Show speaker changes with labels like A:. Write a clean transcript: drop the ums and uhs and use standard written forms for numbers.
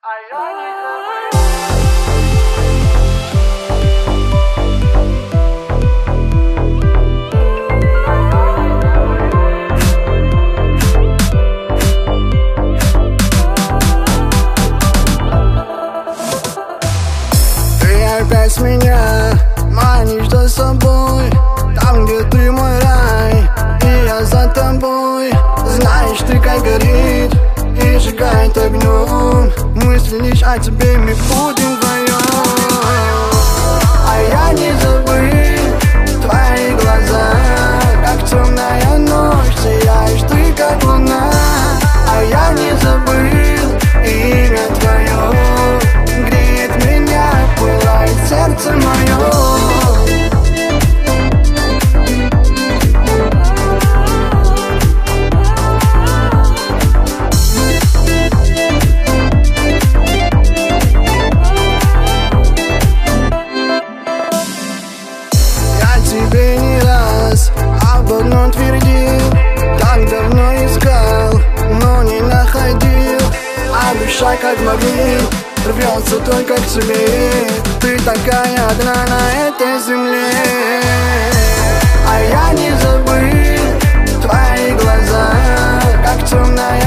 A: Опять меня манишь за собой, там, где ты мой рай, и я за тобой. Знаешь, ты как горит и сжигает огнем. Мысли лишь о тебе, мы будем вдвоем. А я не забыл твои глаза, как темная ночь, сияешь ты, как луна. А я не забыл имя твое, греет меня, пылает сердце мое. Тебе не раз об одном твердил, так давно искал, но не находил. А душа как магнит рвется только к тебе. Ты такая одна на этой земле. А я не забыл твои глаза, как темная